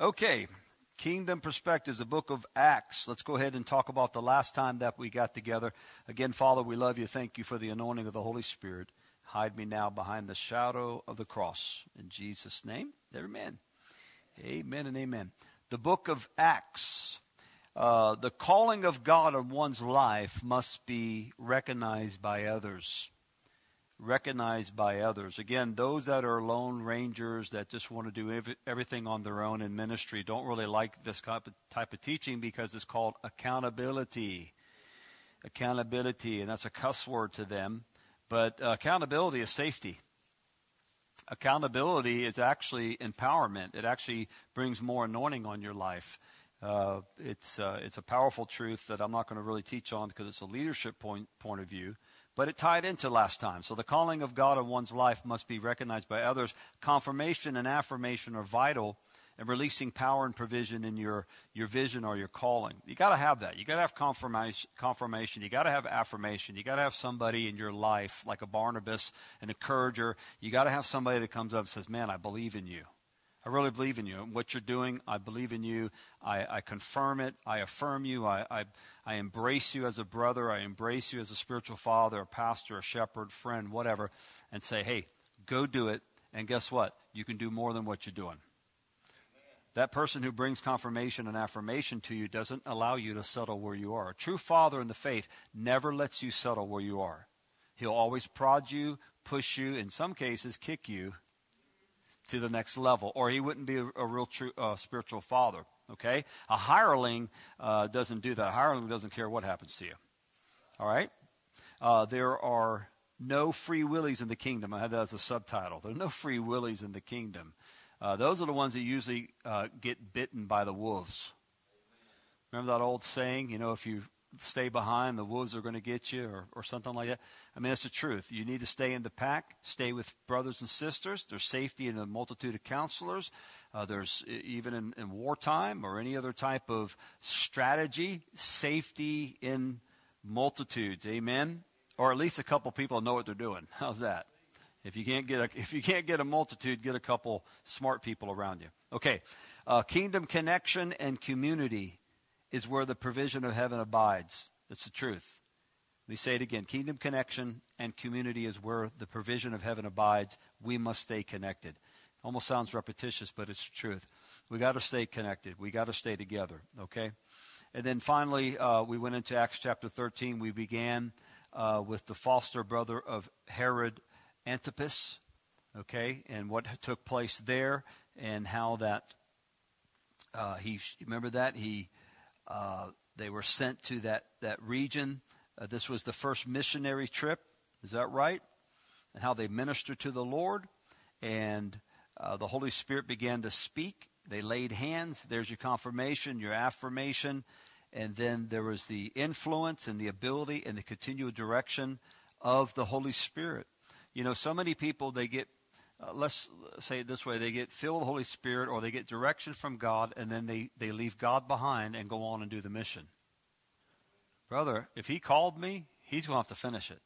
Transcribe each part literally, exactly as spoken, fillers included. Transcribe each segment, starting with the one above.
Okay, Kingdom Perspectives, the book of Acts. Let's go ahead and talk about the last time that we got together. Again, Father, we love you. Thank you for the anointing of the Holy Spirit. Hide me now behind the shadow of the cross. In Jesus' name, amen. Amen and amen. The book of Acts. Uh, the calling of God on one's life must be recognized by others. Recognized by others. Again, those that are lone rangers that just want to do ev- everything on their own in ministry don't really like this type of, type of teaching because it's called accountability. Accountability, and that's a cuss word to them. But uh, accountability is safety. Accountability is actually empowerment. It actually brings more anointing on your life. Uh, it's uh, it's a powerful truth that I'm not going to really teach on because it's a leadership point point of view. But it tied into last time. So the calling of God in one's life must be recognized by others. Confirmation and affirmation are vital in releasing power and provision in your, your vision or your calling. You got to have that. You got to have confirmation. Confirmation. You got to have affirmation. You got to have somebody in your life like a Barnabas, an encourager. You got to have somebody that comes up and says, "Man, I believe in you. I really believe in you. What you're doing, I believe in you. I, I confirm it. I affirm you. I, I, I embrace you as a brother. I embrace you as a spiritual father, a pastor, a shepherd, friend, whatever," and say, "Hey, go do it." And guess what? You can do more than what you're doing. That person who brings confirmation and affirmation to you doesn't allow you to settle where you are. A true father in the faith never lets you settle where you are. He'll always prod you, push you, in some cases kick you to the next level, or he wouldn't be a, a real true uh, spiritual father. Okay, a hireling uh, doesn't do that. A hireling doesn't care what happens to you. All right, uh, there are no free willies in the kingdom. I had that as a subtitle. There are no free willies in the kingdom. Uh, those are the ones that usually uh, get bitten by the wolves. Remember that old saying? You know, if you stay behind, the wolves are going to get you, or, or something like that. I mean, that's the truth. You need to stay in the pack, stay with brothers and sisters. There's safety in a multitude of counselors. Uh, there's even in, in wartime or any other type of strategy, safety in multitudes. Amen. Or at least a couple people know what they're doing. How's that? If you can't get a, if you can't get a multitude, get a couple smart people around you. Okay, uh, kingdom connection and community is where the provision of heaven abides. That's the truth. Let me say it again. Kingdom connection and community is where the provision of heaven abides. We must stay connected. Almost sounds repetitious, but it's the truth. We got to stay connected. We got to stay together, okay? And then finally, uh, we went into Acts chapter thirteen. We began uh, with the foster brother of Herod Antipas, okay, and what took place there and how that, uh, he, remember that? He... Uh, they were sent to that, that region. Uh, this was the first missionary trip. Is that right? And how they ministered to the Lord. And uh, the Holy Spirit began to speak. They laid hands. There's your confirmation, your affirmation. And then there was the influence and the ability and the continual direction of the Holy Spirit. You know, so many people, they get Uh, let's say it this way, they get filled with the Holy Spirit or they get direction from God, and then they, they leave God behind and go on and do the mission. Brother, if he called me, he's going to have to finish it.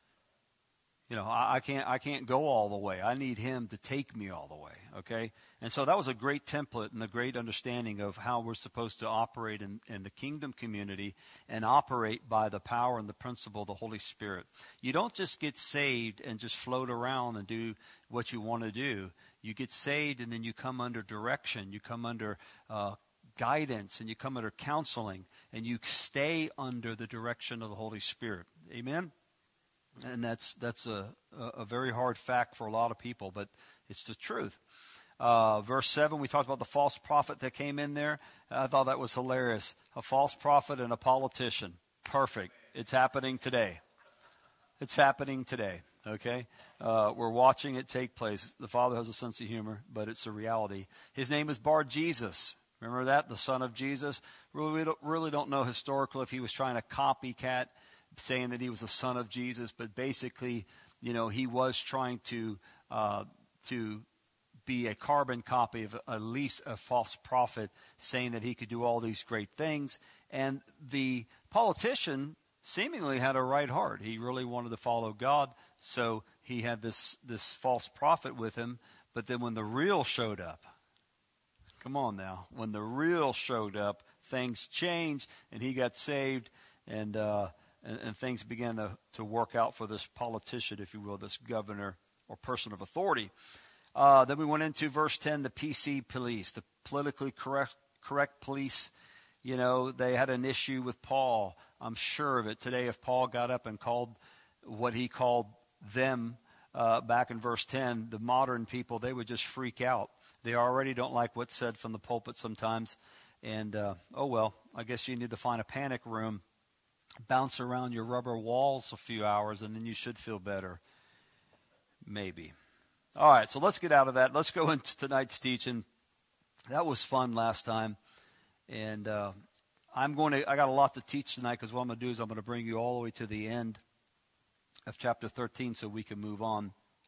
You know, I, I can't I can't go all the way. I need him to take me all the way, okay? And so that was a great template and a great understanding of how we're supposed to operate in, in the kingdom community and operate by the power and the principle of the Holy Spirit. You don't just get saved and just float around and do what you want to do. You get saved and then you come under direction. You come under uh, guidance and you come under counseling and you stay under the direction of the Holy Spirit. Amen? And that's that's a, a very hard fact for a lot of people, but it's the truth. Uh, verse seven, we talked about the false prophet that came in there. I thought that was hilarious. A false prophet and a politician. Perfect. It's happening today. It's happening today, okay? Uh, we're watching it take place. The Father has a sense of humor, but it's a reality. His name is Bar-Jesus. Remember that? The son of Jesus. Really, we don't, really don't know historically if he was trying to copycat, saying that he was the son of Jesus, but basically, you know, he was trying to uh, to be a carbon copy of at least a false prophet, saying that he could do all these great things. And the politician seemingly had a right heart. He really wanted to follow God, so he had this this false prophet with him. But then when the real showed up, Come on now. When the real showed up, things changed, and he got saved, and uh, and, and things began to, to work out for this politician, if you will, this governor or person of authority. Uh, then we went into verse ten, the P C police, the politically correct correct police. You know, they had an issue with Paul. I'm sure of it. Today, if Paul got up and called what he called them uh, back in verse ten, the modern people, they would just freak out. They already don't like what's said from the pulpit sometimes. And, uh, oh, well, I guess you need to find a panic room, bounce around your rubber walls a few hours, and then you should feel better. Maybe. All right, so let's get out of that. Let's go into tonight's teaching. That was fun last time. And uh, I'm going to, I got a lot to teach tonight, because what I'm going to do is I'm going to bring you all the way to the end of chapter thirteen so we can move on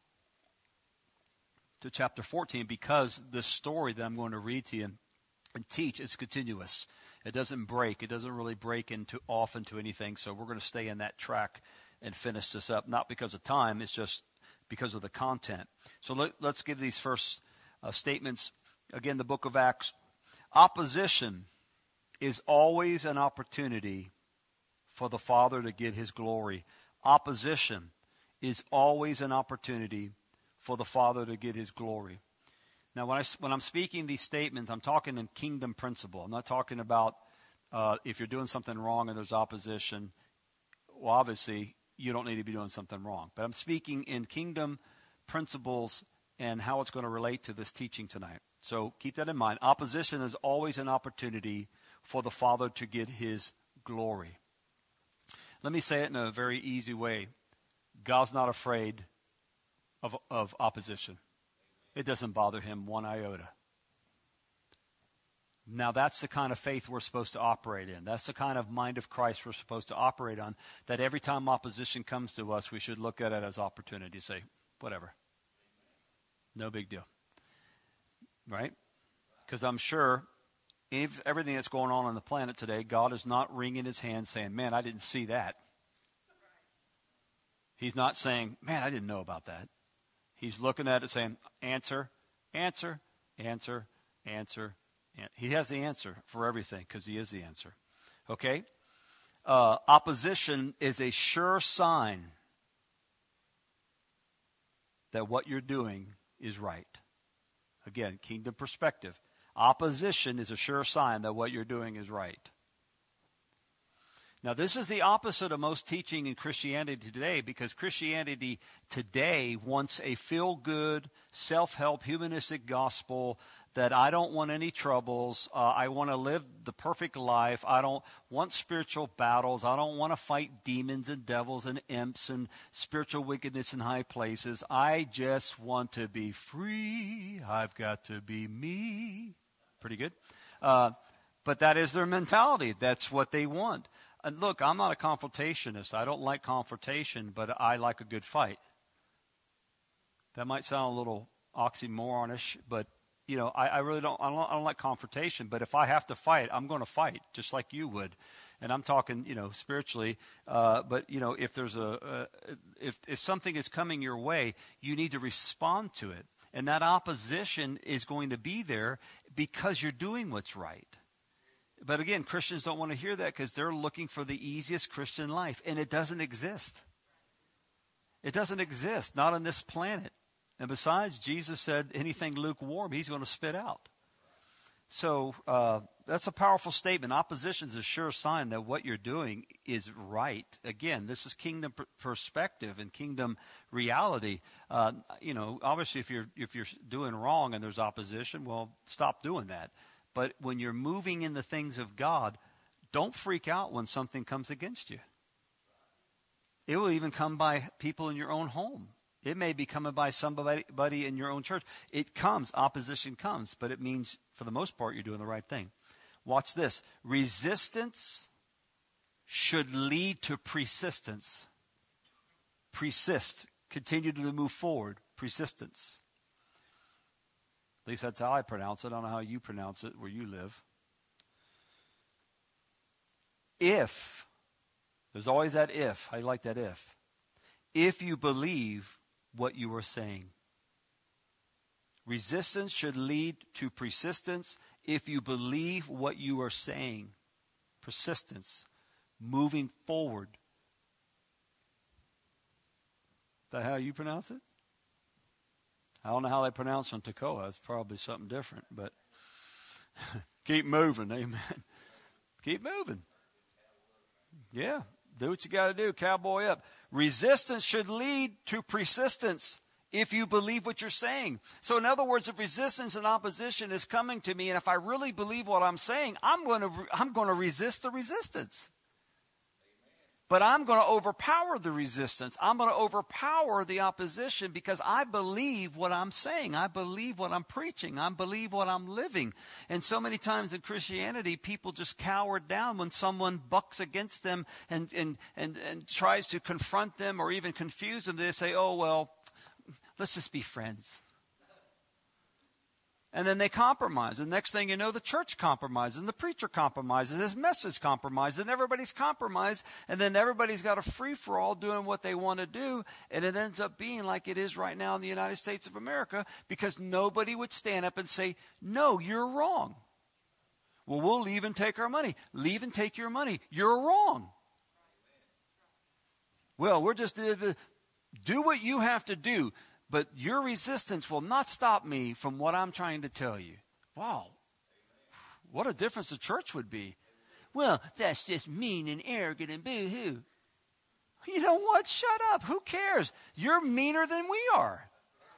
to chapter fourteen, because this story that I'm going to read to you and, and teach is continuous. It doesn't break. It doesn't really break into off into anything. So we're going to stay in that track and finish this up, not because of time. It's just because of the content. So let, let's give these first uh, statements. Again, the book of Acts. Opposition is always an opportunity for the Father to get his glory. Opposition is always an opportunity for the Father to get his glory. Now, when, I, when I'm speaking these statements, I'm talking in kingdom principle. I'm not talking about uh, if you're doing something wrong and there's opposition. Well, obviously, you don't need to be doing something wrong. But I'm speaking in kingdom principles and how it's going to relate to this teaching tonight. So keep that in mind. Opposition is always an opportunity for the Father to get his glory. Let me say it in a very easy way. God's not afraid of, of opposition. It doesn't bother him one iota. Now, that's the kind of faith we're supposed to operate in. That's the kind of mind of Christ we're supposed to operate on, that every time opposition comes to us, we should look at it as opportunity. Say, whatever. No big deal. Right? Because I'm sure if everything that's going on on the planet today, God is not wringing his hands saying, man, I didn't see that. He's not saying, man, I didn't know about that. He's looking at it saying, answer, answer, answer, answer. He has the answer for everything because he is the answer. Okay? Uh, opposition is a sure sign that what you're doing is right. Again, kingdom perspective. Opposition is a sure sign that what you're doing is right. Now, this is the opposite of most teaching in Christianity today, because Christianity today wants a feel-good, self-help, humanistic gospel that I don't want any troubles. Uh, I want to live the perfect life. I don't want spiritual battles. I don't want to fight demons and devils and imps and spiritual wickedness in high places. I just want to be free. I've got to be me. Pretty good. Uh, but that is their mentality. That's what they want. And look, I'm not a confrontationist. I don't like confrontation, but I like a good fight. That might sound a little oxymoronish, but you know, I, I really don't I, don't. I don't like confrontation. But if I have to fight, I'm going to fight, just like you would. And I'm talking, you know, spiritually. Uh, but you know, if there's a, a if if something is coming your way, you need to respond to it. And that opposition is going to be there because you're doing what's right. But again, Christians don't want to hear that because they're looking for the easiest Christian life. And it doesn't exist. It doesn't exist, not on this planet. And besides, Jesus said anything lukewarm, he's going to spit out. So uh, that's a powerful statement. Opposition is a sure sign that what you're doing is right. Again, this is kingdom pr- perspective and kingdom reality. Uh, you know, obviously, if you're if you're doing wrong and there's opposition, well, stop doing that. But when you're moving in the things of God, don't freak out when something comes against you. It will even come by people in your own home. It may be coming by somebody in your own church. It comes, opposition comes, but it means for the most part you're doing the right thing. Watch this. Resistance should lead to persistence. Persist. Continue to move forward. Persistence. At least that's how I pronounce it. I don't know how you pronounce it where you live. If, there's always that if. I like that if. If you believe what you are saying. Resistance should lead to persistence if you believe what you are saying. Persistence. Moving forward. Is that how you pronounce it? I don't know how they pronounce it on Tekoa. It's probably something different, but keep moving, amen. Keep moving. Yeah, do what you got to do, cowboy up. Resistance should lead to persistence if you believe what you're saying. So in other words, if resistance and opposition is coming to me, and if I really believe what I'm saying, I'm going to I'm going to resist the resistance. But I'm going to overpower the resistance. I'm going to overpower the opposition because I believe what I'm saying. I believe what I'm preaching. I believe what I'm living. And so many times in Christianity, people just cower down when someone bucks against them and, and, and, and tries to confront them or even confuse them. They say, oh, well, let's just be friends. And then they compromise. And next thing you know, the church compromises, and the preacher compromises, his message compromises, and everybody's compromised. And then everybody's got a free-for-all doing what they want to do. And it ends up being like it is right now in the United States of America because nobody would stand up and say, no, you're wrong. Well, we'll leave and take our money. Leave and take your money. You're wrong. Well, we're just, do what you have to do. But your resistance will not stop me from what I'm trying to tell you. Wow. What a difference the church would be. Well, that's just mean and arrogant and boo-hoo. You know what? Shut up. Who cares? You're meaner than we are.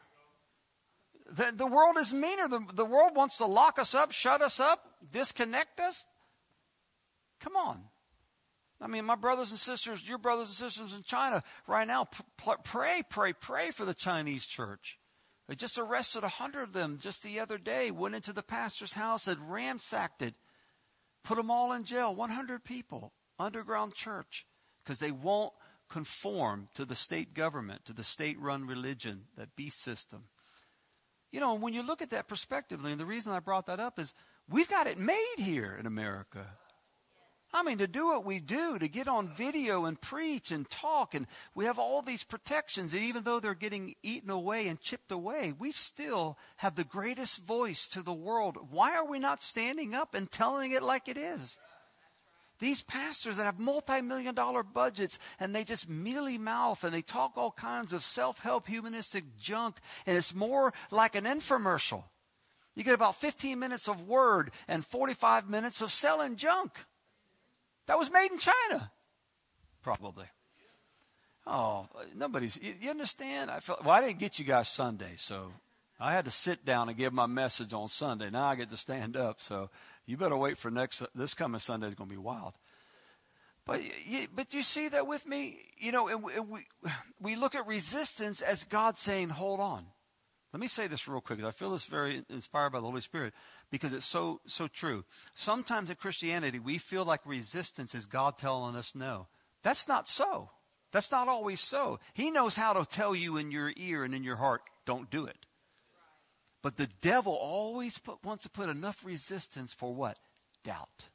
The, the world is meaner. The, the world wants to lock us up, shut us up, disconnect us. Come on. I mean, my brothers and sisters, your brothers and sisters in China right now, pray, pray, pray for the Chinese church. They just arrested a hundred of them just the other day, went into the pastor's house and ransacked it, put them all in jail, one hundred people, underground church, because they won't conform to the state government, to the state-run religion, that beast system. You know, when you look at that perspective, and the reason I brought that up is we've got it made here in America. I mean, to do what we do, to get on video and preach and talk, and we have all these protections, and even though they're getting eaten away and chipped away, we still have the greatest voice to the world. Why are we not standing up and telling it like it is? These pastors that have multi-million dollar budgets, and they just mealy mouth, and they talk all kinds of self-help humanistic junk, and it's more like an infomercial. You get about fifteen minutes of word and forty-five minutes of selling junk. That was made in China, probably. Oh, nobody's, you, you understand? I felt, well, I didn't get you guys Sunday, so I had to sit down and give my message on Sunday. Now I get to stand up, so you better wait for next, this coming Sunday is going to be wild. But you, but you see that with me? You know, and we, and we, we look at resistance as God saying, hold on. Let me say this real quick, because I feel this very inspired by the Holy Spirit, because it's so so true. Sometimes in Christianity, we feel like resistance is God telling us no. That's not so. That's not always so. He knows how to tell you in your ear and in your heart, don't do it. But the devil always put, wants to put enough resistance for what? Doubt.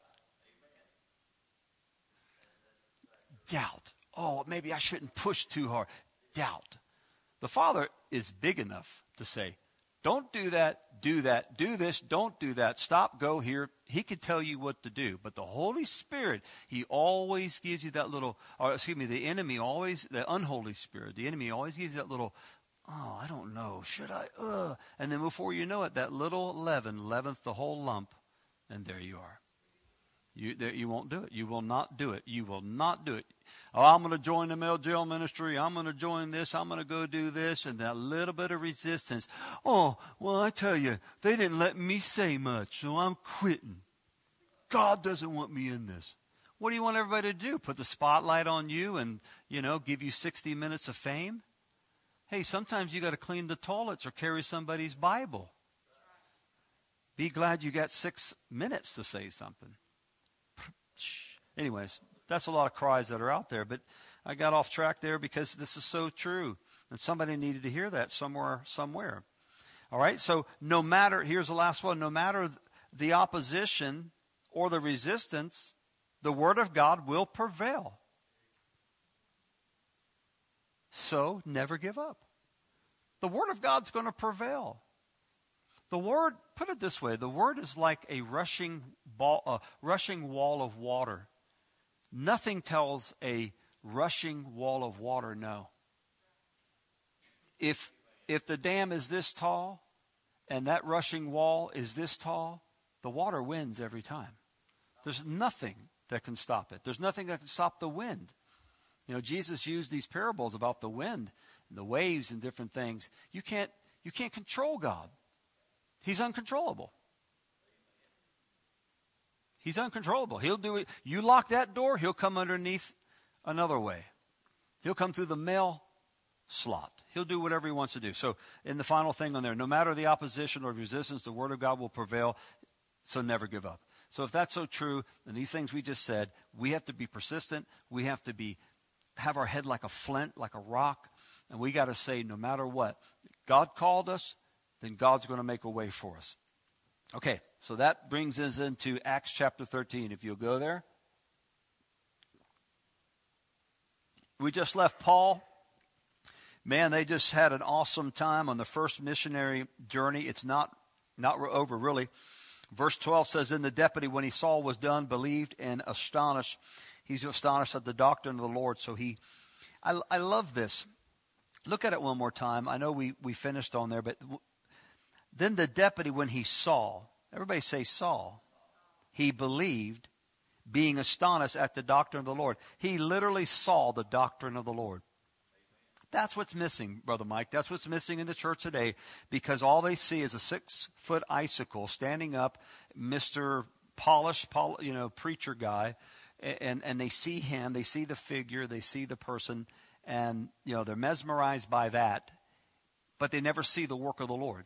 Doubt. Oh, maybe I shouldn't push too hard. Doubt. The Father is big enough to say, don't do that, do that, do this, don't do that, stop, go here. He could tell you what to do. But the Holy Spirit, He always gives you that little, or excuse me, the enemy always, the unholy spirit, the enemy always gives you that little, oh, I don't know, should I, uh, and then before you know it, that little leaven leaveneth the whole lump, and there you are. You, there, you won't do it. You will not do it. You will not do it. Oh, I'm going to join the male jail ministry. I'm going to join this. I'm going to go do this. And that little bit of resistance. Oh, well, I tell you, they didn't let me say much, so I'm quitting. God doesn't want me in this. What do you want everybody to do? Put the spotlight on you and, you know, give you sixty minutes of fame? Hey, sometimes you got to clean the toilets or carry somebody's Bible. Be glad you got six minutes to say something. Anyways, that's a lot of cries that are out there, but I got off track there because this is so true, and somebody needed to hear that somewhere, somewhere. All right, so no matter, here's the last one, no matter the opposition or the resistance, the Word of God will prevail. So never give up. The Word of God's going to prevail. The word, put it this way, the word is like a rushing ball, a rushing wall of water. Nothing tells a rushing wall of water no. If if the dam is this tall and that rushing wall is this tall, the water wins every time. There's nothing that can stop it. There's nothing that can stop the wind. You know, Jesus used these parables about the wind and the waves and different things. You can't you can't control God. He's uncontrollable. He's uncontrollable. He'll do it. You lock that door, he'll come underneath another way. He'll come through the mail slot. He'll do whatever he wants to do. So in the final thing on there, no matter the opposition or resistance, the word of God will prevail. So never give up. So if that's so true, and these things we just said, we have to be persistent. We have to be have our head like a flint, like a rock. And we got to say, no matter what, God called us, then God's going to make a way for us. Okay, so that brings us into Acts chapter thirteen. If you'll go there. We just left Paul. Man, they just had an awesome time on the first missionary journey. It's not, not over, really. Verse twelve says, then the deputy, when he saw was done, believed and astonished. He's astonished at the doctrine of the Lord. So he, I, I love this. Look at it one more time. I know we, we finished on there, but then the deputy, when he saw, everybody say saw, he believed, being astonished at the doctrine of the Lord. He literally saw the doctrine of the Lord. That's what's missing, Brother Mike. That's what's missing in the church today, because all they see is a six-foot icicle standing up, Mister Polished, you know, preacher guy, and, and they see him, they see the figure, they see the person, and, you know, they're mesmerized by that, but they never see the work of the Lord.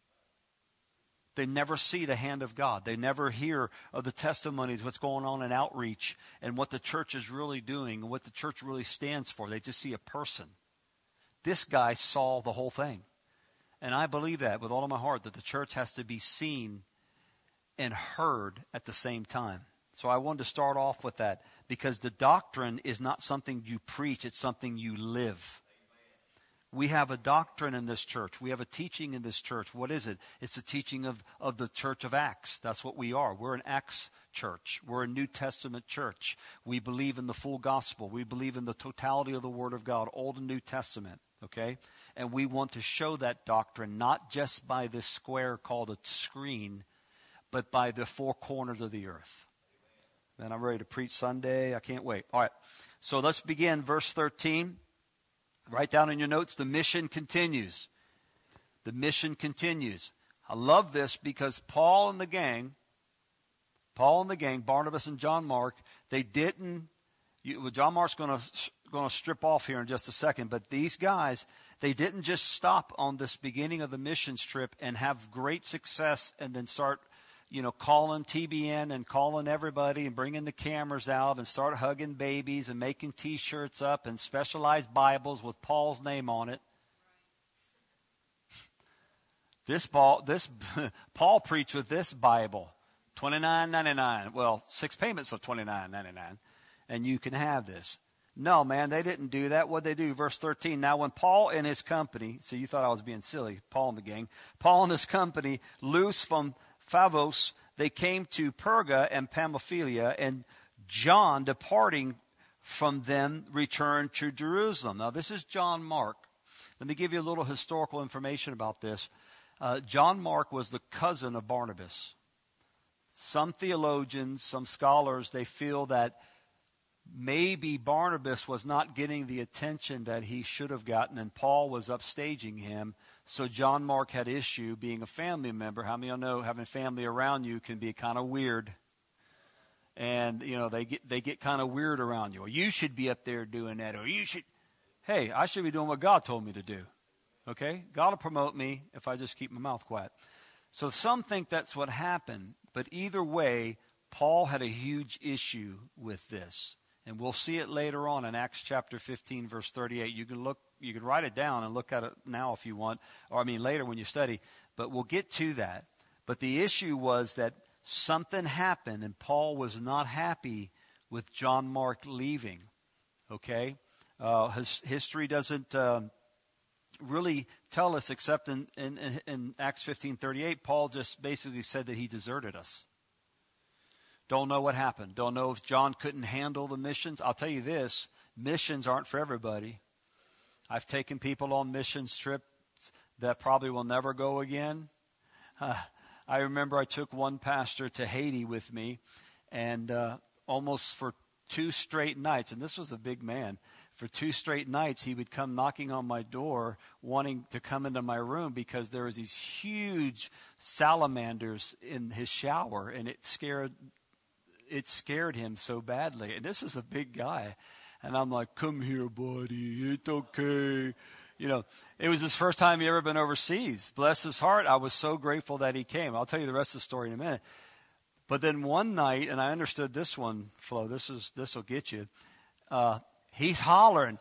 They never see the hand of God. They never hear of the testimonies, what's going on in outreach, and what the church is really doing, and what the church really stands for. They just see a person. This guy saw the whole thing. And I believe that with all of my heart, that the church has to be seen and heard at the same time. So I wanted to start off with that, because the doctrine is not something you preach, it's something you live. We have a doctrine in this church. We have a teaching in this church. What is it? It's the teaching of, of the church of Acts. That's what we are. We're an Acts church. We're a New Testament church. We believe in the full gospel. We believe in the totality of the Word of God, Old and New Testament. Okay? And we want to show that doctrine not just by this square called a screen, but by the four corners of the earth. Man, I'm ready to preach Sunday. I can't wait. All right. So let's begin verse thirteen. Write down in your notes, the mission continues. The mission continues. I love this because Paul and the gang, Paul and the gang, Barnabas and John Mark, they didn't, you, well, John Mark's going to going to strip off here in just a second, but these guys, they didn't just stop on this beginning of the missions trip and have great success and then start, you know, calling T B N and calling everybody and bringing the cameras out and start hugging babies and making T-shirts up and specialized Bibles with Paul's name on it. This Paul, this Paul preached with this Bible, twenty-nine ninety-nine. Well, six payments of twenty-nine ninety-nine, and you can have this. No, man, they didn't do that. What'd they do? Verse thirteen. Now, when Paul and his company, see, you thought I was being silly, Paul and the gang. Paul and his company, loose from Pharos, they came to Perga and Pamphylia, and John, departing from them, returned to Jerusalem. Now, this is John Mark. Let me give you a little historical information about this. Uh, John Mark was the cousin of Barnabas. Some theologians, some scholars, they feel that maybe Barnabas was not getting the attention that he should have gotten, and Paul was upstaging him. So John Mark had issue being a family member. How many of you know having family around you can be kind of weird? And, you know, they get they get kind of weird around you. Or you should be up there doing that. Or you should, hey, I should be doing what God told me to do. Okay? God will promote me if I just keep my mouth quiet. So some think that's what happened. But either way, Paul had a huge issue with this. And we'll see it later on in Acts chapter fifteen, verse thirty-eight. You can look, you can write it down and look at it now if you want, or I mean later when you study. But we'll get to that. But the issue was that something happened, and Paul was not happy with John Mark leaving. Okay, uh, his history doesn't uh, really tell us except in, in, in Acts fifteen thirty-eight, Paul just basically said that he deserted us. Don't know what happened. Don't know if John couldn't handle the missions. I'll tell you this, missions aren't for everybody. I've taken people on missions trips that probably will never go again. Uh, I remember I took one pastor to Haiti with me, and uh, almost for two straight nights, and this was a big man, for two straight nights he would come knocking on my door wanting to come into my room because there was these huge salamanders in his shower, and it scared it scared him so badly. And this is a big guy. And I'm like, come here, buddy. It's okay. You know, it was his first time he ever been overseas. Bless his heart. I was so grateful that he came. I'll tell you the rest of the story in a minute. But then one night, and I understood this one, Flo, this is this will get you. Uh, he's hollering,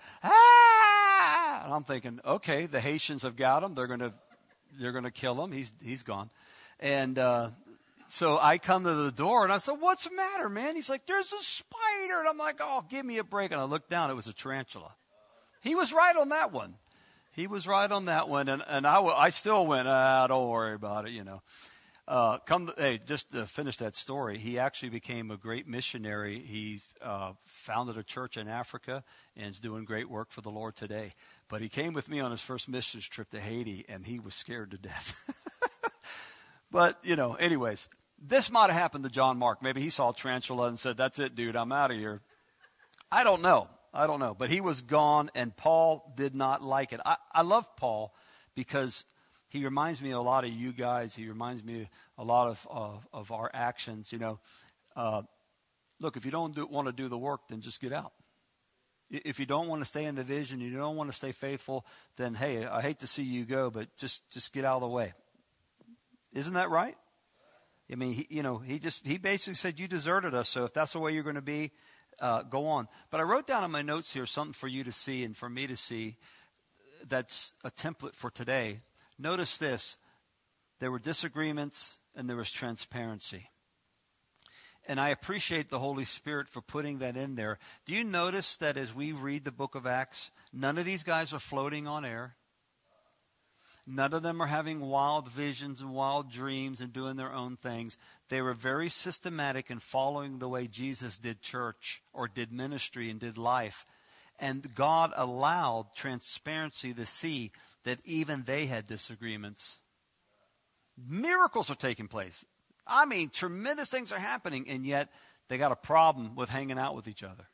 ah! And I'm thinking, okay, the Haitians have got him. They're gonna they're gonna kill him. He's he's gone. And uh, so I come to the door and I said, what's the matter, man? He's like, there's a spider. And I'm like, oh, give me a break. And I looked down. It was a tarantula. He was right on that one. He was right on that one. And, and I, I still went, ah, don't worry about it, you know. Uh, come, to, hey, just to finish that story, he actually became a great missionary. He uh, founded a church in Africa and is doing great work for the Lord today. But he came with me on his first missions trip to Haiti, and he was scared to death. But, you know, anyways, this might have happened to John Mark. Maybe he saw a tarantula and said, that's it, dude, I'm out of here. I don't know. I don't know. But he was gone, and Paul did not like it. I, I love Paul because he reminds me a lot of you guys. He reminds me a lot of of, of our actions. You know, uh, look, if you don't do, want to do the work, then just get out. If you don't want to stay in the vision, you don't want to stay faithful, then, hey, I hate to see you go, but just, just get out of the way. Isn't that right? I mean, he, you know, he just he basically said, you deserted us, so if that's the way you're going to be, uh, go on. But I wrote down in my notes here something for you to see and for me to see that's a template for today. Notice this. There were disagreements and there was transparency. And I appreciate the Holy Spirit for putting that in there. Do you notice that as we read the book of Acts, none of these guys are floating on air? None of them are having wild visions and wild dreams and doing their own things. They were very systematic in following the way Jesus did church or did ministry and did life. And God allowed transparency to see that even they had disagreements. Miracles are taking place. I mean, tremendous things are happening, and yet they got a problem with hanging out with each other.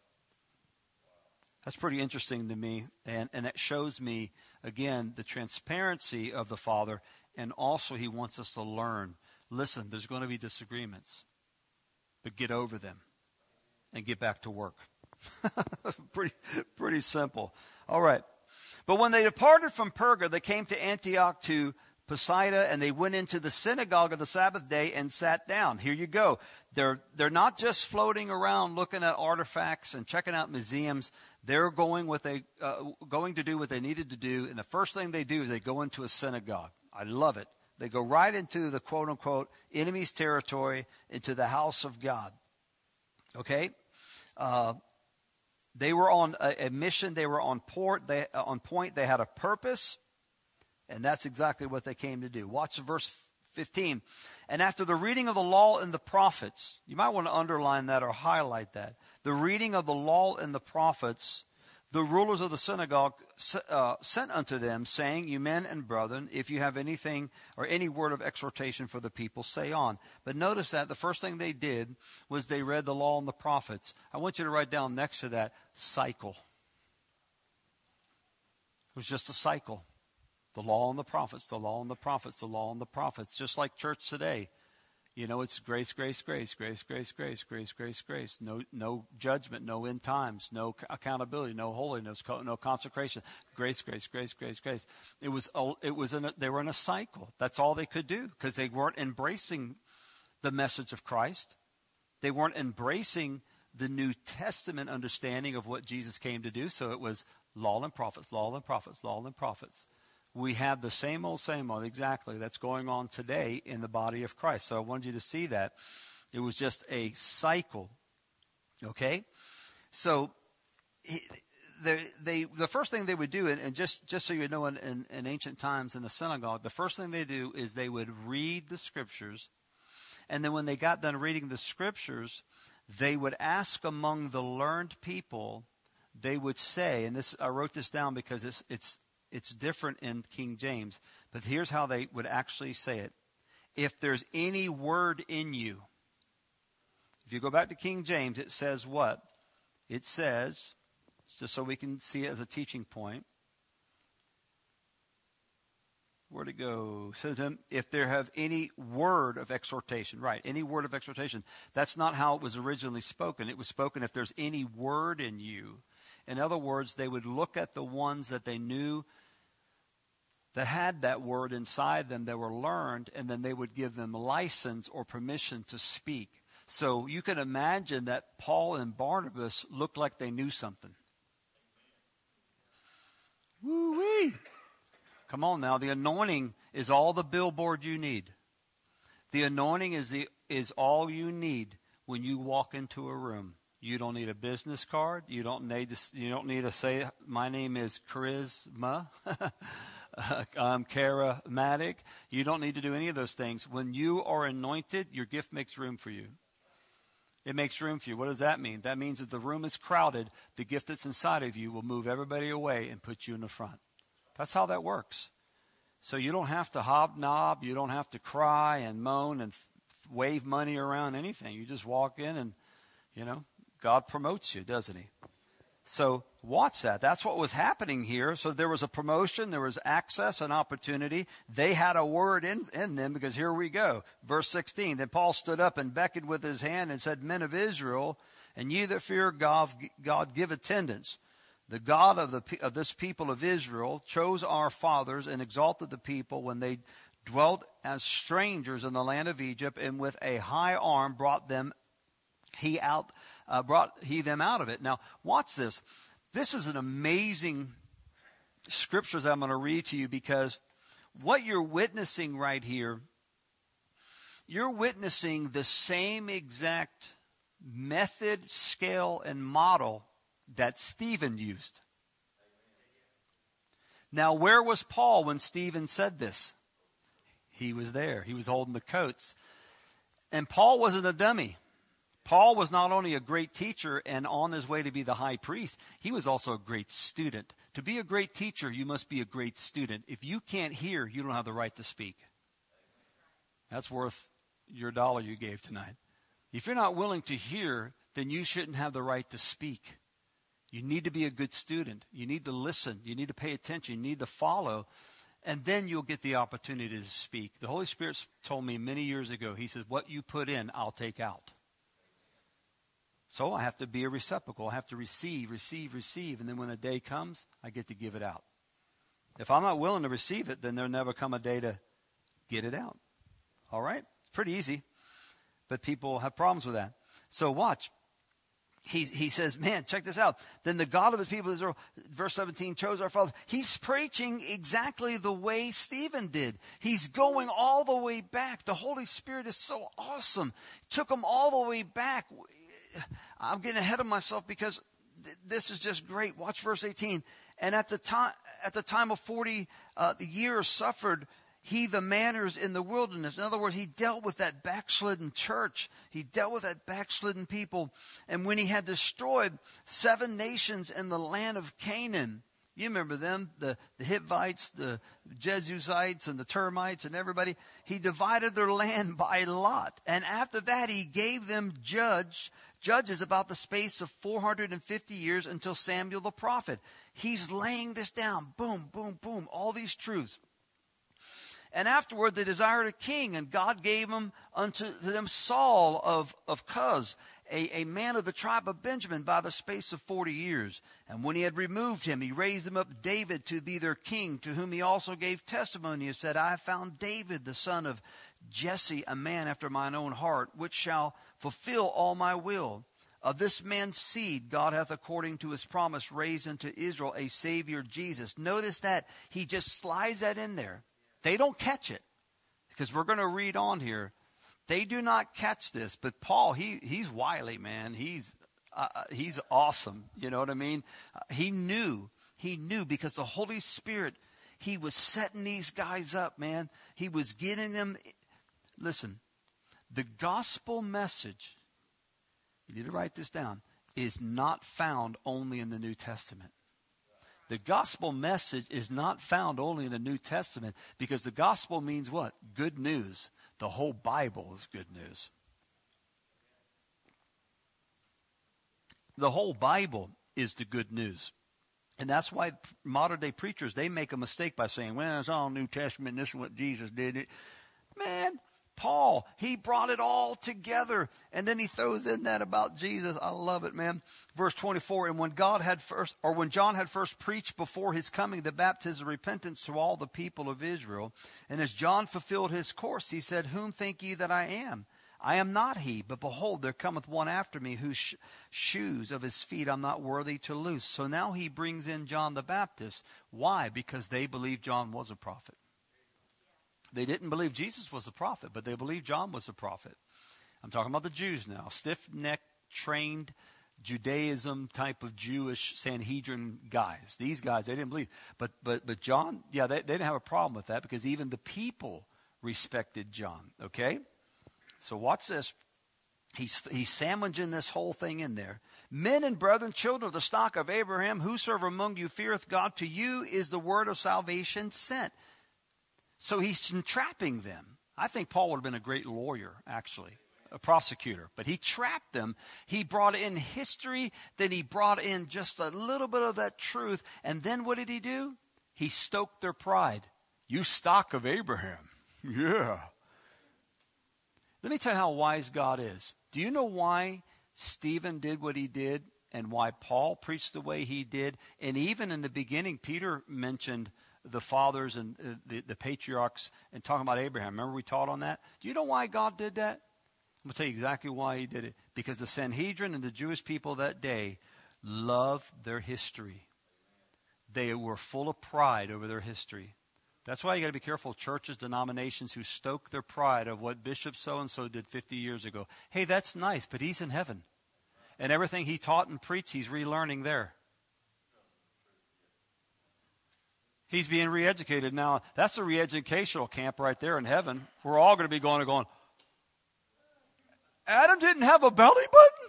That's pretty interesting to me, and, and that shows me, again, the transparency of the Father, and also he wants us to learn. Listen, there's going to be disagreements, but get over them and get back to work. pretty, pretty simple. All right. But when they departed from Perga, they came to Antioch to Pisidia, and they went into the synagogue of the Sabbath day and sat down. Here you go. They're, they're not just floating around looking at artifacts and checking out museums. They're going what they uh, going to do what they needed to do, and the first thing they do is they go into a synagogue. I love it. They go right into the quote-unquote enemy's territory, into the house of God. Okay? Uh, they were on a, a mission. They were on port. They uh, on point. They had a purpose, and that's exactly what they came to do. Watch verse fifteen. And after the reading of the law and the prophets, you might want to underline that or highlight that. The reading of the law and the prophets, the rulers of the synagogue uh, sent unto them, saying, you men and brethren, if you have anything or any word of exhortation for the people, say on. But notice that the first thing they did was they read the law and the prophets. I want you to write down next to that, cycle. It was just a cycle. The law and the prophets, the law and the prophets, the law and the prophets. Just like church today. You know, it's grace, grace, grace, grace, grace, grace, grace, grace, grace. No, no judgment, no end times, no accountability, no holiness, no consecration. Grace, grace, grace, grace, grace. It was, it was in a, they were in a cycle. That's all they could do because they weren't embracing the message of Christ. They weren't embracing the New Testament understanding of what Jesus came to do. So it was law and prophets, law and prophets, law and prophets. We have the same old, same old, exactly, that's going on today in the body of Christ. So I wanted you to see that. It was just a cycle, okay? So he, they, they, the first thing they would do, and, and just, just so you know, in, in, in ancient times in the synagogue, the first thing they do is they would read the scriptures. And then when they got done reading the scriptures, they would ask among the learned people, they would say, and this, I wrote this down because it's, it's, it's different in King James, but here's how they would actually say it. If there's any word in you, if you go back to King James, it says what? It says, just so we can see it as a teaching point. Where'd it go? It says to him, if there have any word of exhortation. Right, any word of exhortation. That's not how it was originally spoken. It was spoken if there's any word in you. In other words, they would look at the ones that they knew that had that word inside them that were learned, and then they would give them license or permission to speak. So you can imagine that Paul and Barnabas looked like they knew something. Woo-wee. Come on now. The anointing is all the billboard you need. The anointing is the is all you need when you walk into a room. You don't need a business card. You don't need to, you don't need to say, my name is Charisma. I'm charismatic. You don't need to do any of those things. When you are anointed, your gift makes room for you. It makes room for you. What does that mean? That means if the room is crowded, the gift that's inside of you will move everybody away and put you in the front. That's how that works. So you don't have to hobnob. You don't have to cry and moan and f- wave money around anything. You just walk in and, you know, God promotes you, doesn't he? So watch that. That's what was happening here. So there was a promotion. There was access and opportunity. They had a word in, in them because here we go. Verse sixteen. Then Paul stood up and beckoned with his hand and said, Men of Israel, and ye that fear God, God give attendance. The God of, the, of this people of Israel chose our fathers and exalted the people when they dwelt as strangers in the land of Egypt, and with a high arm brought them he out uh, brought he them out of it. Now watch this. This is an amazing scriptures I'm going to read to you, because what you're witnessing right here, you're witnessing the same exact method, scale, and model that Stephen used. Now, where was Paul when Stephen said this? He was there. He was holding the coats. And Paul wasn't a dummy. Paul was not only a great teacher and on his way to be the high priest, he was also a great student. To be a great teacher, you must be a great student. If you can't hear, you don't have the right to speak. That's worth your dollar you gave tonight. If you're not willing to hear, then you shouldn't have the right to speak. You need to be a good student. You need to listen. You need to pay attention. You need to follow. And then you'll get the opportunity to speak. The Holy Spirit told me many years ago, he says, what you put in, I'll take out. So I have to be a receptacle. I have to receive, receive, receive. And then when a day comes, I get to give it out. If I'm not willing to receive it, then there'll never come a day to get it out. All right? Pretty easy. But people have problems with that. So watch. He, he says, man, check this out. Then the God of his people, Israel, verse seventeen, chose our fathers. He's preaching exactly the way Stephen did. He's going all the way back. The Holy Spirit is so awesome. Took him all the way back. I'm getting ahead of myself because th- this is just great. Watch verse eighteen. And at the time, at the time of forty uh, years suffered he the manners in the wilderness. In other words, he dealt with that backslidden church. He dealt with that backslidden people. And when he had destroyed seven nations in the land of Canaan, you remember them, the, the Hittites, the Jebusites, and the termites, and everybody. He divided their land by lot. And after that, he gave them judge, judges about the space of four hundred fifty years until Samuel the prophet. He's laying this down. Boom, boom, boom. All these truths. And afterward they desired a king, and God gave them unto them Saul of, of Cuz, a, a man of the tribe of Benjamin, by the space of forty years. And when he had removed him, he raised him up David to be their king, to whom he also gave testimony and said, I have found David, the son of Jesse, a man after mine own heart, which shall fulfill all my will. Of this man's seed, God hath, according to his promise, raised unto Israel a Savior, Jesus. Notice that he just slides that in there. They don't catch it, because we're going to read on here. They do not catch this. But Paul, he he's wily, man. He's Uh, he's awesome. You know what I mean? Uh, he knew. He knew because the Holy Spirit, he was setting these guys up, man. He was getting them. Listen, the gospel message, you need to write this down, is not found only in the New Testament. The gospel message is not found only in the New Testament because the gospel means what? Good news. The whole Bible is good news. The whole Bible is the good news. And that's why modern day preachers, they make a mistake by saying, well, it's all New Testament. This is what Jesus did. Man, Paul, he brought it all together. And then he throws in that about Jesus. I love it, man. Verse twenty-four, and when God had first, or when John had first preached before his coming, the baptism of repentance to all the people of Israel. And as John fulfilled his course, he said, whom think ye that I am? I am not he, but behold, there cometh one after me, whose sh- shoes of his feet I'm not worthy to loose. So now he brings in John the Baptist. Why? Because they believed John was a prophet. They didn't believe Jesus was a prophet, but they believed John was a prophet. I'm talking about the Jews now. Stiff-necked, trained Judaism type of Jewish Sanhedrin guys. These guys, they didn't believe. But but but John, yeah, they, they didn't have a problem with that because even the people respected John. Okay? So watch this. He's, he's sandwiching this whole thing in there. Men and brethren, children of the stock of Abraham, whosoever among you feareth God, to you is the word of salvation sent. So he's entrapping them. I think Paul would have been a great lawyer, actually, a prosecutor. But he trapped them. He brought in history. Then he brought in just a little bit of that truth. And then what did he do? He stoked their pride. You stock of Abraham. Yeah. Let me tell you how wise God is. Do you know why Stephen did what he did and why Paul preached the way he did? And even in the beginning, Peter mentioned the fathers and uh, the, the patriarchs and talking about Abraham. Remember we taught on that? Do you know why God did that? I'm going to tell you exactly why he did it. Because the Sanhedrin and the Jewish people that day loved their history. They were full of pride over their history. That's why you got to be careful of churches, denominations who stoke their pride of what Bishop so-and-so did fifty years ago. Hey, that's nice, but he's in heaven. And everything he taught and preached, he's relearning there. He's being re-educated now. That's a re-educational camp right there in heaven. We're all going to be going and going, Adam didn't have a belly button?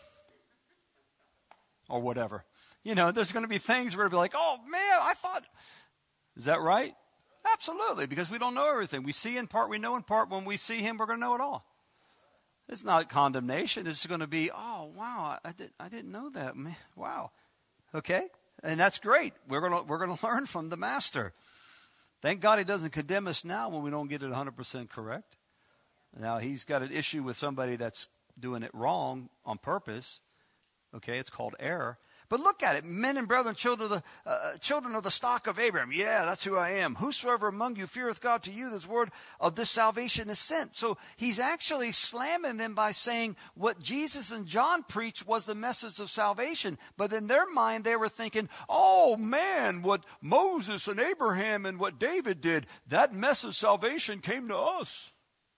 Or whatever. You know, there's going to be things where it'll be like, oh, man, I thought, is that right? Absolutely, because we don't know everything. We see in part, we know in part. When we see him, we're going to know it all. It's not condemnation. It's going to be, oh, wow, I, did, I didn't know that. Man, wow. Okay? And that's great. We're going to we're going to learn from the master. Thank God he doesn't condemn us now when we don't get it one hundred percent correct. Now, he's got an issue with somebody that's doing it wrong on purpose. Okay, it's called error. But look at it. Men and brethren, children of the uh, children of the stock of Abraham. Yeah, that's who I am. Whosoever among you feareth God, to you this word of this salvation is sent. So he's actually slamming them by saying what Jesus and John preached was the message of salvation. But in their mind, they were thinking, oh man, what Moses and Abraham and what David did, that message of salvation came to us.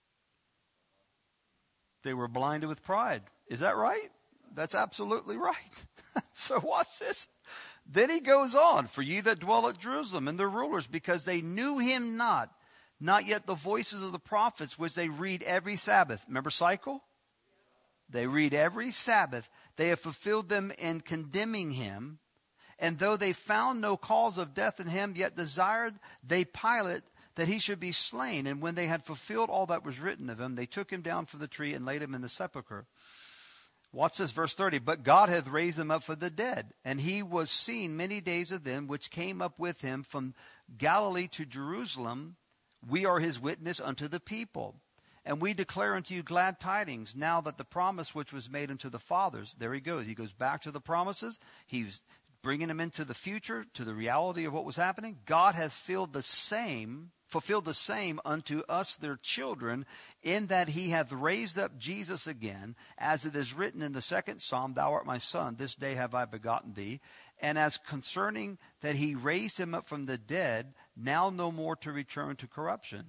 They were blinded with pride. Is that right? That's absolutely right. So watch this. Then he goes on, for ye that dwell at Jerusalem and the rulers, because they knew him not, not yet the voices of the prophets, which they read every Sabbath. Remember cycle? They read every Sabbath. They have fulfilled them in condemning him. And though they found no cause of death in him, yet desired they Pilate that he should be slain. And when they had fulfilled all that was written of him, they took him down from the tree and laid him in the sepulchre. Watch this, verse thirty. But God hath raised him up from the dead, and he was seen many days of them which came up with him from Galilee to Jerusalem. We are his witness unto the people. And we declare unto you glad tidings, now that the promise which was made unto the fathers, there he goes. He goes back to the promises. He's bringing them into the future, to the reality of what was happening. God has filled the same fulfilled the same unto us their children, in that he hath raised up Jesus again, as it is written in the second Psalm, thou art my son, this day have I begotten thee. And as concerning that he raised him up from the dead, now no more to return to corruption.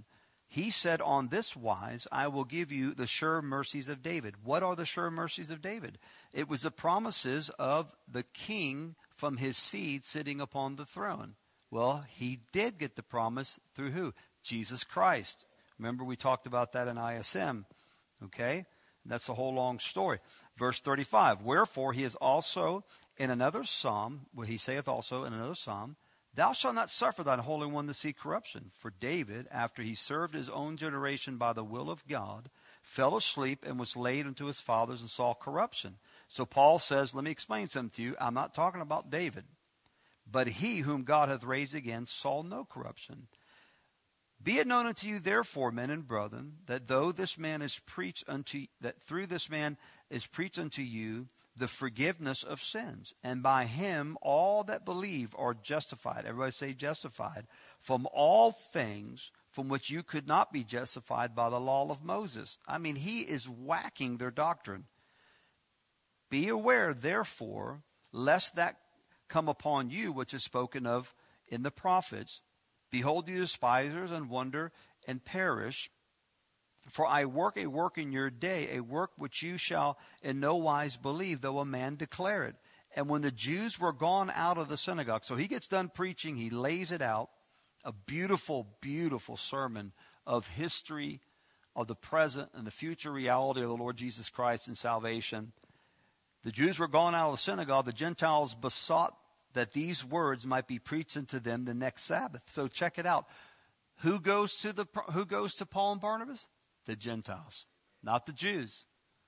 He said, on this wise, I will give you the sure mercies of David. What are the sure mercies of David? It was the promises of the king from his seed sitting upon the throne. Well, he did get the promise through who? Jesus Christ. Remember, we talked about that in I S M. Okay? That's a whole long story. Verse thirty-five, wherefore he is also in another psalm, where he saith also in another psalm, thou shalt not suffer thine Holy One to see corruption. For David, after he served his own generation by the will of God, fell asleep and was laid unto his fathers and saw corruption. So Paul says, let me explain something to you. I'm not talking about David. But he whom God hath raised again saw no corruption. Be it known unto you, therefore, men and brethren, that though this man is preached unto, that through this man is preached unto you the forgiveness of sins, and by him all that believe are justified. Everybody say justified. From all things from which you could not be justified by the law of Moses. I mean, he is whacking their doctrine. Be aware, therefore, lest that come upon you which is spoken of in the prophets. Behold, you despisers, and wonder, and perish. For I work a work in your day, a work which you shall in no wise believe, though a man declare it. And when the Jews were gone out of the synagogue, so he gets done preaching, he lays it out, a beautiful, beautiful sermon of history, of the present and the future reality of the Lord Jesus Christ and salvation. The Jews were gone out of the synagogue. The Gentiles besought that these words might be preached unto them the next Sabbath. So check it out. Who goes to the who goes to Paul and Barnabas? The Gentiles, not the Jews.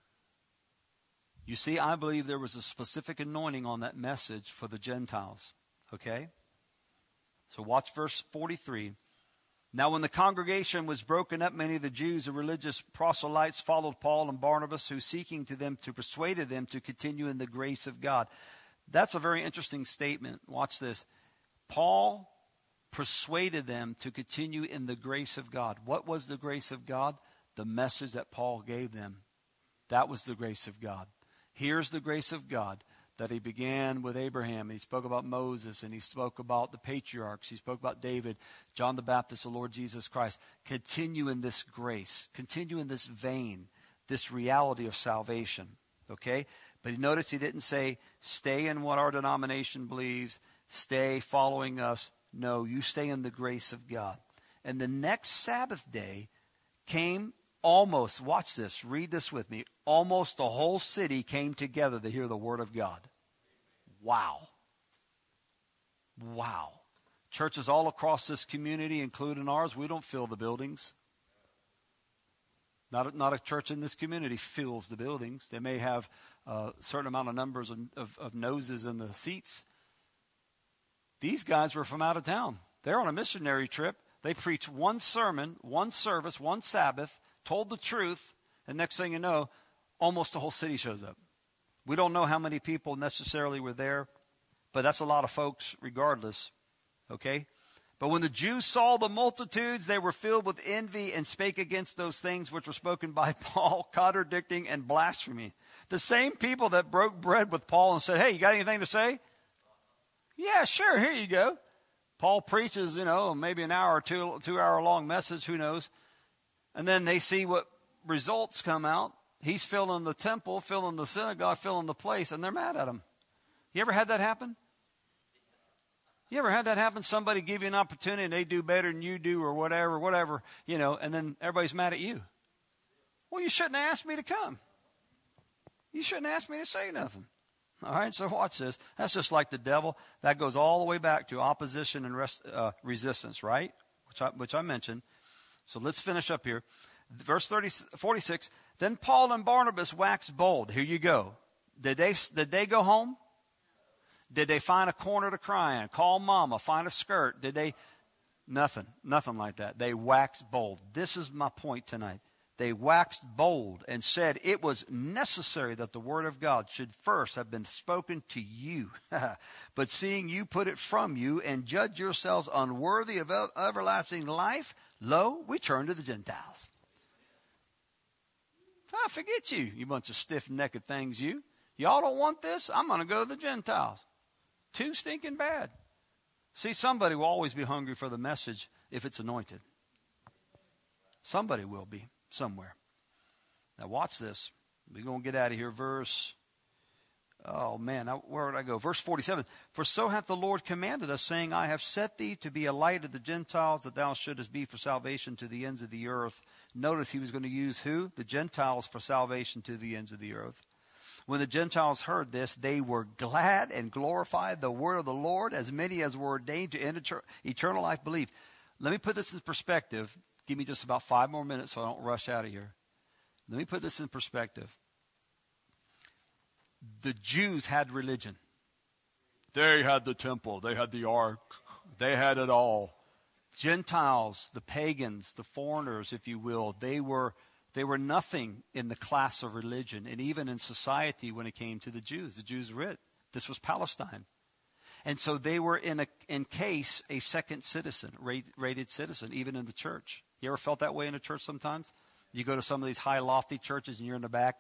You see, I believe there was a specific anointing on that message for the Gentiles. Okay? So watch verse forty-three. Now when the congregation was broken up, many of the Jews and religious proselytes followed Paul and Barnabas, who seeking to them to persuade them to continue in the grace of God. That's a very interesting statement. Watch this. Paul persuaded them to continue in the grace of God. What was the grace of God? The message that Paul gave them. That was the grace of God. Here's the grace of God that he began with Abraham. He spoke about Moses, and he spoke about the patriarchs. He spoke about David, John the Baptist, the Lord Jesus Christ. Continue in this grace. Continue in this vein, this reality of salvation. Okay? But you notice he didn't say, stay in what our denomination believes, stay following us. No, you stay in the grace of God. And the next Sabbath day came almost, watch this, read this with me, almost the whole city came together to hear the word of God. Wow. Wow. Churches all across this community, including ours, we don't fill the buildings. Not a, not a church in this community fills the buildings. They may have a certain amount of numbers of, of, of noses in the seats. These guys were from out of town. They're on a missionary trip. They preached one sermon, one service, one Sabbath, told the truth, and next thing you know, almost the whole city shows up. We don't know how many people necessarily were there, but that's a lot of folks regardless, okay? But when the Jews saw the multitudes, they were filled with envy and spake against those things which were spoken by Paul, contradicting and blasphemy. The same people that broke bread with Paul and said, hey, you got anything to say? Yeah, sure, here you go. Paul preaches, you know, maybe an hour or two, two hour long message, who knows. And then they see what results come out. He's filling the temple, filling the synagogue, filling the place, and they're mad at him. You ever had that happen? You ever had that happen? Somebody give you an opportunity and they do better than you do or whatever, whatever, you know, and then everybody's mad at you. Well, you shouldn't have asked me to come. You shouldn't ask me to say nothing. All right, so watch this. That's just like the devil. That goes all the way back to opposition and rest, uh, resistance, right? Which I, which I mentioned. So let's finish up here. Verse thirty, forty-six, then Paul and Barnabas waxed bold. Here you go. Did they, did they go home? Did they find a corner to cry in? Call mama, find a skirt? Did they? Nothing. Nothing like that. They waxed bold. This is my point tonight. They waxed bold and said it was necessary that the word of God should first have been spoken to you. But seeing you put it from you and judge yourselves unworthy of everlasting life, lo, we turn to the Gentiles. I forget you, you bunch of stiff-necked things, you. Y'all don't want this? I'm going to go to the Gentiles. Too stinking bad. See, somebody will always be hungry for the message if it's anointed. Somebody will be, somewhere. Now watch this. We're going to get out of here. Verse, oh man, where would I go? Verse forty-seven. For so hath the Lord commanded us, saying, I have set thee to be a light of the Gentiles, that thou shouldest be for salvation to the ends of the earth. Notice he was going to use who? The Gentiles for salvation to the ends of the earth. When the Gentiles heard this, they were glad and glorified the word of the Lord. As many as were ordained to enter eternal life believed. Let me put this in perspective. Give me just about five more minutes so I don't rush out of here. Let me put this in perspective. The Jews had religion. They had the temple. They had the ark. They had it all. Gentiles, the pagans, the foreigners, if you will, they were they were nothing in the class of religion and even in society when it came to the Jews. The Jews were it. This was Palestine. And so they were in a in case a second citizen, rated citizen, even in the church. You ever felt that way in a church sometimes? You go to some of these high, lofty churches and you're in the back.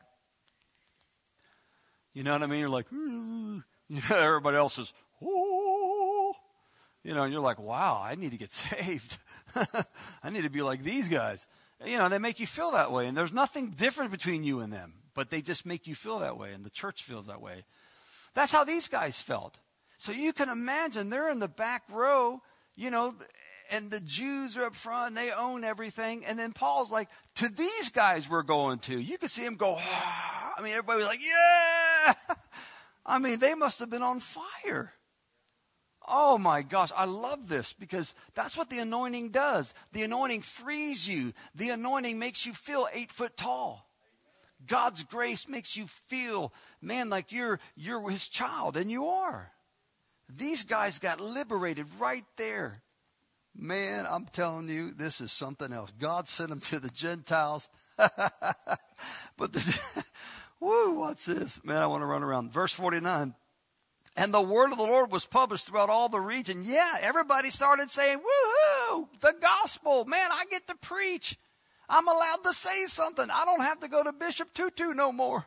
You know what I mean? You're like, mm. You know, everybody else is, oh. You know, and you're like, wow, I need to get saved. I need to be like these guys. You know, they make you feel that way. And there's nothing different between you and them. But they just make you feel that way. And the church feels that way. That's how these guys felt. So you can imagine they're in the back row, you know, and the Jews are up front, and they own everything. And then Paul's like, to these guys we're going to. You could see him go, ah. I mean, everybody was like, yeah. I mean, they must have been on fire. Oh, my gosh. I love this because that's what the anointing does. The anointing frees you. The anointing makes you feel eight foot tall. God's grace makes you feel, man, like you're you're his child, and you are. These guys got liberated right there. Man, I'm telling you, this is something else. God sent them to the Gentiles. But, the, woo, what's this? Man, I want to run around. Verse forty-nine. And the word of the Lord was published throughout all the region. Yeah, everybody started saying, woohoo, the gospel. Man, I get to preach. I'm allowed to say something. I don't have to go to Bishop Tutu no more.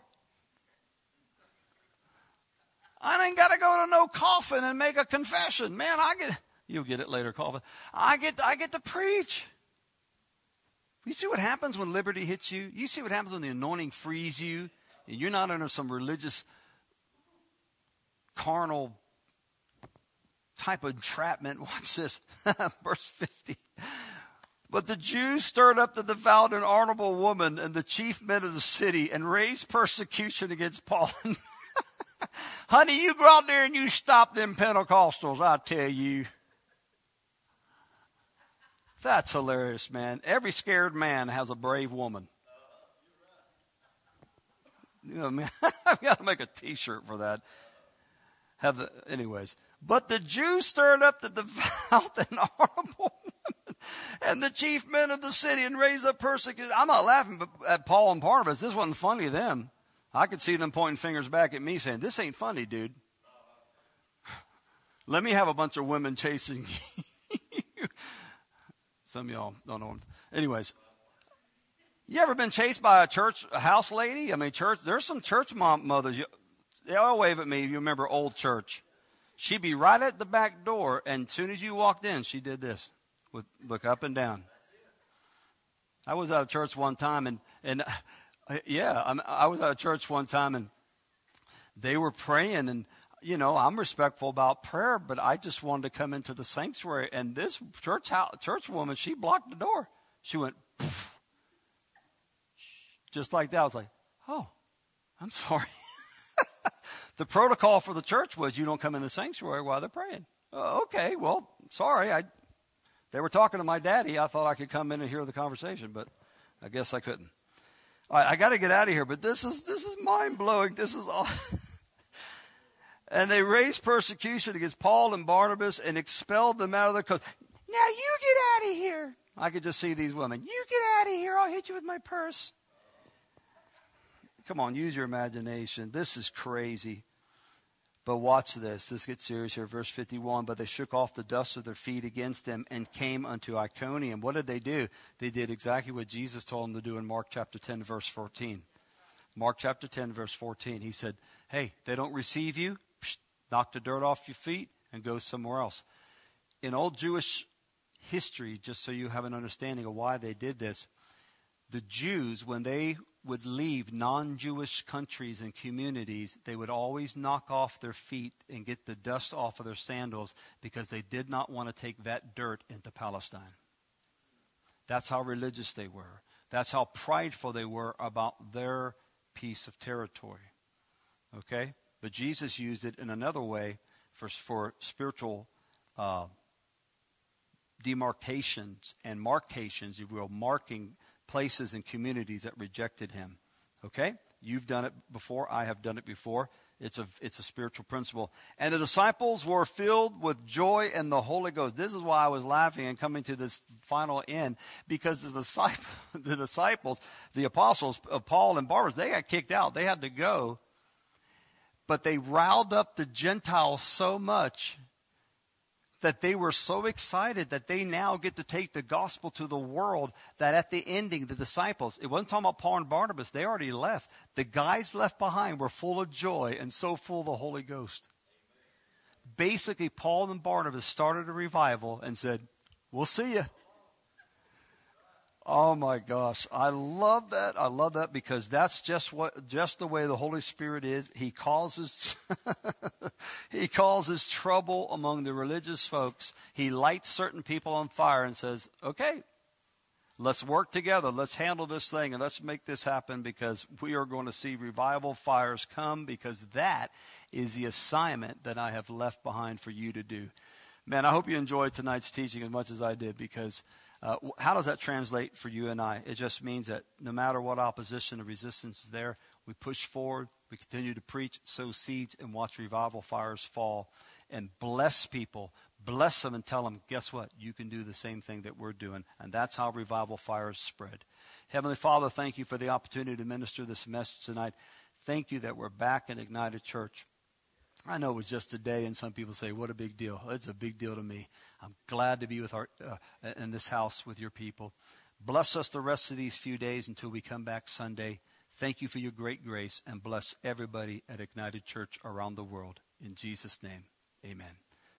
I ain't got to go to no coffin and make a confession. Man, I get, you'll get it later, coffin. I get, I get to preach. You see what happens when liberty hits you? You see what happens when the anointing frees you? And you're not under some religious, carnal type of entrapment. Watch this. Verse fifty. But the Jews stirred up the devout and honorable woman and the chief men of the city and raised persecution against Paul. Honey, you go out there and you stop them Pentecostals, I tell you. That's hilarious, man. Every scared man has a brave woman. You know, man, I've got to make a T-shirt for that. Have the, anyways. But the Jews stirred up the devout and honorable women and the chief men of the city and raised up persecution. I'm not laughing at Paul and Barnabas. This wasn't funny to them. I could see them pointing fingers back at me saying, this ain't funny, dude. Let me have a bunch of women chasing you. Some of y'all don't know. Anyways, you ever been chased by a church, a house lady? I mean, church. There's some church mom mothers. You, they all wave at me if you remember old church. She'd be right at the back door, and as soon as you walked in, she did this. With look up and down. I was out of church one time, and and uh, yeah, I'm, I was out of church one time, and they were praying, and you know, I'm respectful about prayer, but I just wanted to come into the sanctuary, and this church house, church woman, she blocked the door. She went, poof, just like that. I was like, oh, I'm sorry. The protocol for the church was you don't come in the sanctuary while they're praying. Uh, okay, well, sorry. I, they were talking to my daddy. I thought I could come in and hear the conversation, but I guess I couldn't. All right, I got to get out of here, but this is this is mind-blowing. This is all. And they raised persecution against Paul and Barnabas and expelled them out of their coast. Now you get out of here. I could just see these women. You get out of here. I'll hit you with my purse. Come on, use your imagination. This is crazy. But watch this. This gets serious here. Verse fifty-one. But they shook off the dust of their feet against them and came unto Iconium. What did they do? They did exactly what Jesus told them to do in Mark chapter ten, verse fourteen. Mark chapter ten, verse fourteen. He said, hey, they don't receive you. Psh, knock the dirt off your feet and go somewhere else. In old Jewish history, just so you have an understanding of why they did this, The Jews, when they would leave non-Jewish countries and communities, they would always knock off their feet and get the dust off of their sandals because they did not want to take that dirt into Palestine. That's how religious they were. That's how prideful they were about their piece of territory. Okay? But Jesus used it in another way for, for spiritual uh, demarcations and markations, if you will, marking places and communities that rejected him. Okay? You've done it before. I have done it before. It's a, it's a spiritual principle. And the disciples were filled with joy and the Holy Ghost. This is why I was laughing and coming to this final end, because the disciples, the disciples, the apostles, uh, Paul and Barnabas, they got kicked out. They had to go. But they riled up the Gentiles so much that they were so excited that they now get to take the gospel to the world, that at the ending, the disciples, it wasn't talking about Paul and Barnabas, they already left. The guys left behind were full of joy and so full of the Holy Ghost. Basically, Paul and Barnabas started a revival and said, we'll see you. Oh my gosh, I love that. I love that, because that's just what, just the way the Holy Spirit is. He causes, he causes trouble among the religious folks. He lights certain people on fire and says, okay, let's work together. Let's handle this thing and let's make this happen, because we are going to see revival fires come, because that is the assignment that I have left behind for you to do. Man, I hope you enjoyed tonight's teaching as much as I did, because Uh, how does that translate for you and I? It just means that no matter what opposition or resistance is there, we push forward, we continue to preach, sow seeds, and watch revival fires fall, and bless people. Bless them and tell them, guess what? You can do the same thing that we're doing. And that's how revival fires spread. Heavenly Father, thank you for the opportunity to minister this message tonight. Thank you that we're back in Ignited Church. I know it was just a day, and some people say, what a big deal. It's a big deal to me. I'm glad to be with our uh, in this house with your people. Bless us the rest of these few days until we come back Sunday. Thank you for your great grace, and bless everybody at Ignited Church around the world. In Jesus' name, amen.